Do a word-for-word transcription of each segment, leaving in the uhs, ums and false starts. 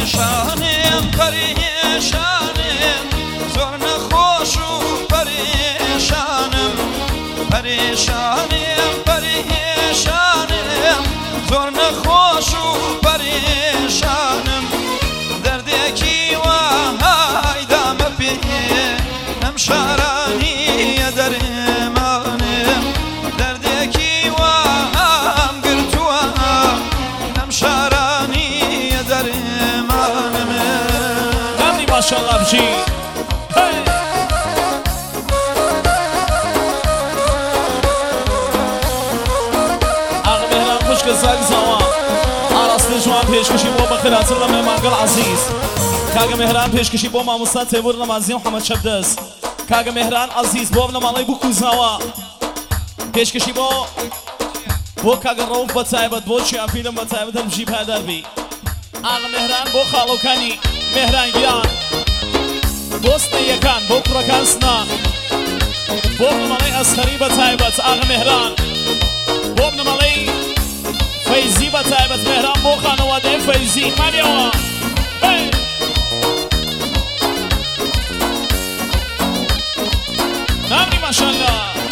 پریشانم پریشانم زۆر نەخۆش و پریشانم پریشانم پریشانم زۆر نەخۆش و پریشانم دەردێکی وای دامە پێ ئەم شارانیە دەرمانم دەردێکی وام گرتووە ئەم شارانیە دەرمانم نامنی ماشاءالله بژی زاگ زاوا ئاراستنی جوان پێشکەشی بۆ بەخێراتر لە مێمانگەڵ عەزیز کاگە مێهران پێشکەشی بۆ مامۆستا تێبور نەمازی محەممەد شەبدەست کاگە مێهران عەزیز بۆ بنەماڵەی بکوزاوە پێشکەشی بۆ بۆ کاگە ڕەوف بە تایبەت بۆ چیانفیلم بە تایبەت هەرمژی پایداربی ئاغا مێهران بۆ خاڵۆکانی مێهران گیان بۆ ستەیەکان بۆ کوڕەکان سنان بۆ بنەماڵەی ئەسخەری بە تایبەت ئاغا مێهران بۆ بنەماڵەی فەیزی بە تایبەت مێهران بۆ خانەوادەی فەیزی ماریەوە نامنی ماشاءالله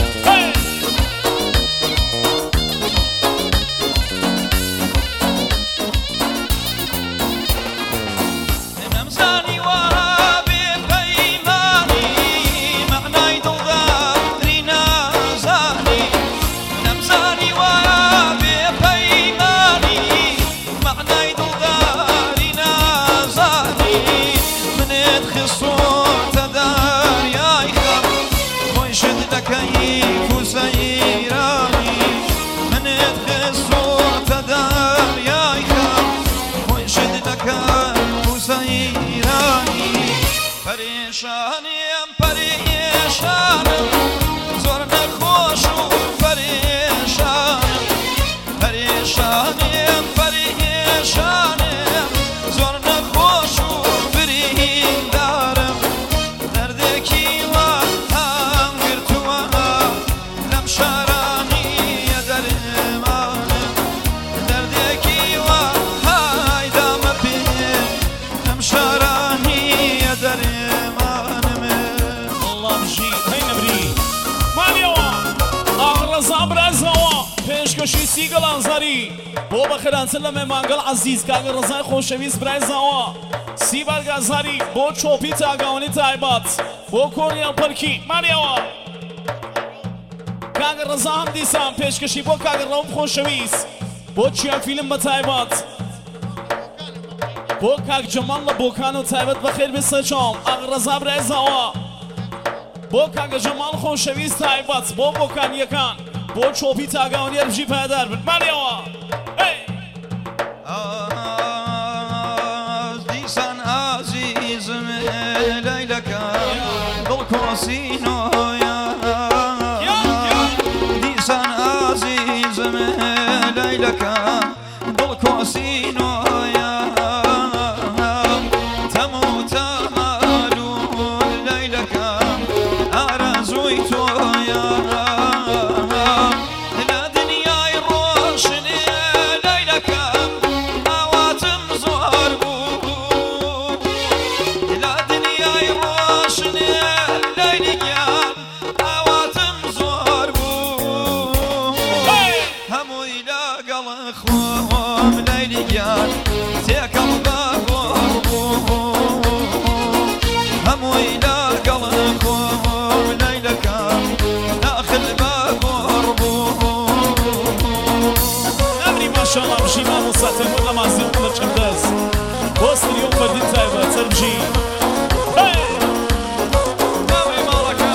پریشانم پریشانم زۆر نەخۆش و پریشانم پریشانم پریشانم زۆر نەخۆش و بریندارم دەردێکی وا هەم گرتووە لەم شارانیە دەرمانم دەردێکی وا های دامە پێ لەم شارانیە دەرمانم الله بژی هەی نەبری مالیەوە ئاغڕەزا برازەوە پێشکەشی سیگەڵ ئازاری بۆ بەخێرانتر لە مێمانگەڵ عەزیز کاگە ڕەزای خۆشەویست برایزەوە سی بەرگازاری بۆ چۆپی تاگاوانی تایبەت بۆ کۆریان پەرکی ماریەوە کاگە ڕەزا هەم دیسان پێشکەشی بۆ کاگە ڕەوف خۆشەویست بۆ چیانفیلم بە تایبەت بۆ کاک جەمال لە بۆکان و تایبەت بەخێر بێسە چۆم ئاغا ڕەزا برایزەوە بۆ کاگە جەمال خۆشەویست تایبەت بۆ بۆکانیەکان بۆ چۆپی تاگاوانی هەرمژی پایدار بن ماریەوە دیسان عەزیزم لەیلەکە دڵکۆسینۆیە دیسان عەزیزم لەیلەکە دڵکۆسینۆیە تەموو تەمەلوون لەیلەکە ئارەزووی تۆیە لە دنیای ڕۆشنێ لەیلەکەم ئاواتم زۆر بوو لە دنیای ڕۆشنێ لەیلەکەم ئاواتم زۆر بوو هەمووی لەگەڵ خۆم لەیلەکەم تێکەڵ بەگۆڕ بوو هەمووی لەگەڵ خۆم لەیلەکەم داخل بەگۆڕ بوو نامنی ماشاءالله بژی مامۆستا تێبور نەمازی محەممەد شەبدەست بۆ ستریۆ فەردی تایبەت هەرمژی ناوی ماڵەکە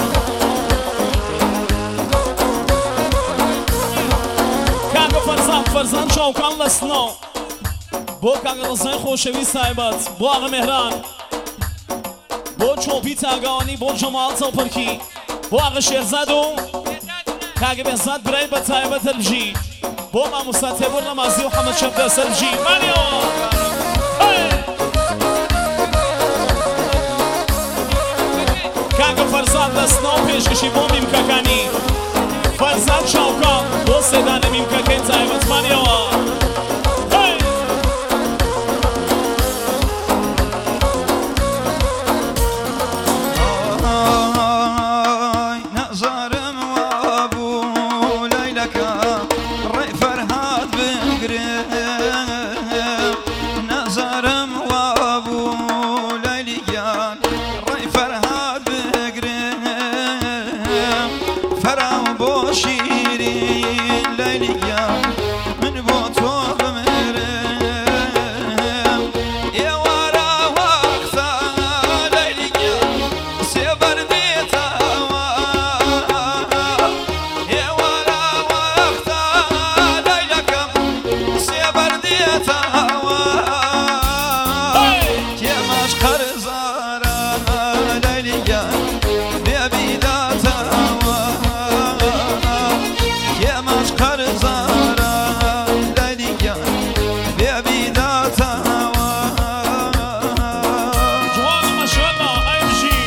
کاگە فەرزان فەرزان چاوکان لە سنەو بۆ کاگە ڕەزای خۆشەویست تایبەت بۆ ئاغا مێهران بۆ چۆپی تاگاوانی بۆ جەمال چەوپەرکی بۆ ئاغا شێرزاد و کاگە بێزاد برای بە تایبەت هەرمژی بۆ مامۆستا تێبور نەمازی محەممەد شەبدەست هەرمژی ماریەوە کاگە فەرزان لە سنەو پێشکەشی بۆ میمکەکانی فەرزان چاوکان بۆ سێدانە میمکەکەی تایبەت ماریەوە شیرین لیلیا من با تو بمیرم ایوارا وقتا لیلیا سیبر دیتا ایوارا وقتا لیلکم سیبر دیتا کمش قرزارا لیلیا بیبی داتا کمش قرزارا لیلیا بیبی داتا جوان ماشاءالله امشي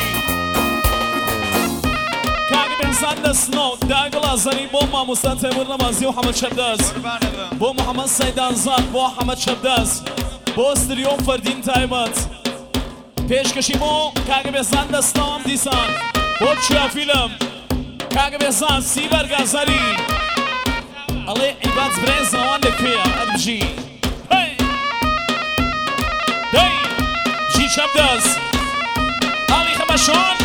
كاغي بنسان دسنو داغل ازري بو ماموستا تيمور نمازي وحمد شبداز بو محمد سيدان زاد بو حمد شبداز بو استريو فردين تايمات پیشکشی بو کاغی بزن دستام دیسان بو چیا فیلم کاغی بزن سی برگازاری علی عباد برای زمان لکویا ادبجی هی هی جی شبداز علی خمشان